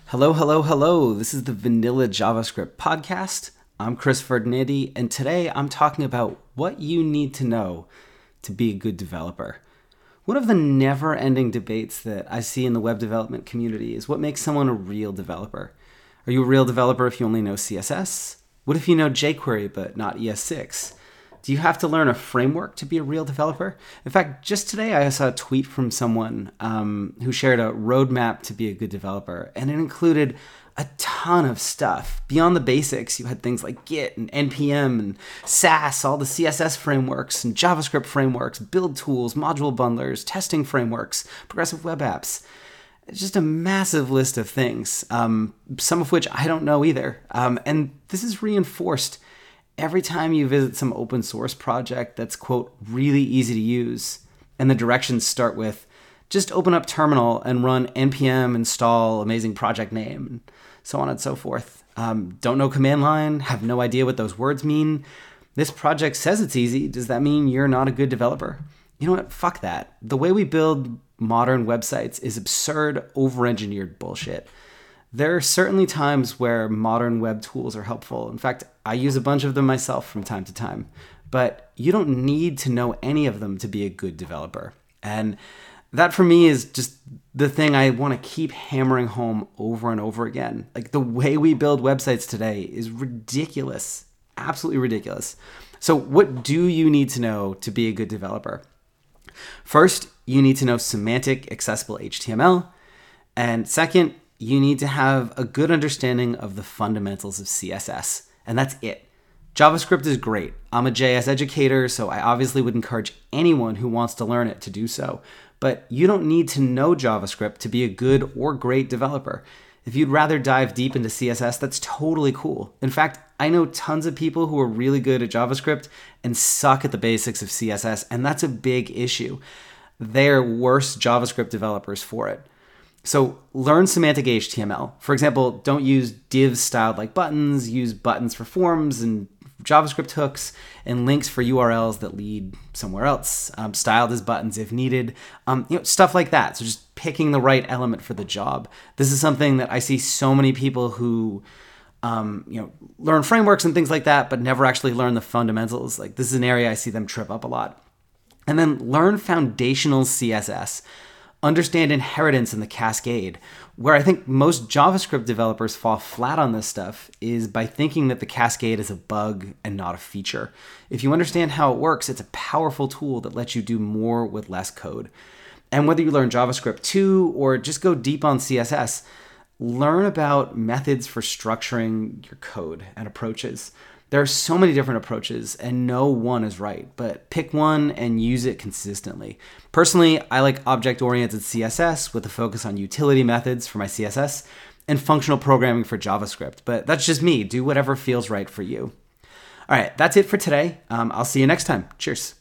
Hello, hello, hello. This is the Vanilla JavaScript podcast. I'm Chris Ferdinandi, and today I'm talking about what you need to know to be a good developer. One of the never-ending debates that I see in the web development community is what makes someone a real developer. Are you a real developer if you only know CSS? What if you know jQuery but not ES6? Do you have to learn a framework to be a real developer? In fact, just today I saw a tweet from someone who shared a roadmap to be a good developer, and it included a ton of stuff. Beyond the basics, you had things like Git and NPM and Sass, all the CSS frameworks and JavaScript frameworks, build tools, module bundlers, testing frameworks, progressive web apps. It's just a massive list of things, some of which I don't know either. And this is reinforced every time you visit some open source project that's, quote, really easy to use, and the directions start with, just open up terminal and run npm install amazing project name, and so on and so forth. Don't know command line, have no idea what those words mean. This project says it's easy. Does that mean you're not a good developer? You know what? Fuck that. The way we build modern websites is absurd, over-engineered bullshit. There are certainly times where modern web tools are helpful. In fact, I use a bunch of them myself from time to time. But you don't need to know any of them to be a good developer. And that for me is just the thing I want to keep hammering home over and over again. Like, the way we build websites today is ridiculous. Absolutely ridiculous. So what do you need to know to be a good developer? First, you need to know semantic accessible HTML. And second, you need to have a good understanding of the fundamentals of CSS. And that's it. JavaScript is great. I'm a JS educator, so I obviously would encourage anyone who wants to learn it to do so. But you don't need to know JavaScript to be a good or great developer. If you'd rather dive deep into CSS, that's totally cool. In fact, I know tons of people who are really good at JavaScript and suck at the basics of CSS, and that's a big issue. They're worse JavaScript developers for it. So learn semantic HTML. For example, don't use divs styled like buttons, use buttons for forms and JavaScript hooks and links for URLs that lead somewhere else, styled as buttons if needed, stuff like that. So just picking the right element for the job. This is something that I see so many people who learn frameworks and things like that, but never actually learn the fundamentals. Like, this is an area I see them trip up a lot. And then learn foundational CSS. Understand inheritance in the cascade. Where I think most JavaScript developers fall flat on this stuff is by thinking that the cascade is a bug and not a feature. If you understand how it works, it's a powerful tool that lets you do more with less code. And whether you learn JavaScript 2 or just go deep on CSS, learn about methods for structuring your code and approaches. There are so many different approaches and no one is right, but pick one and use it consistently. Personally, I like object-oriented CSS with a focus on utility methods for my CSS and functional programming for JavaScript, but that's just me. Do whatever feels right for you. All right, that's it for today. I'll see you next time. Cheers.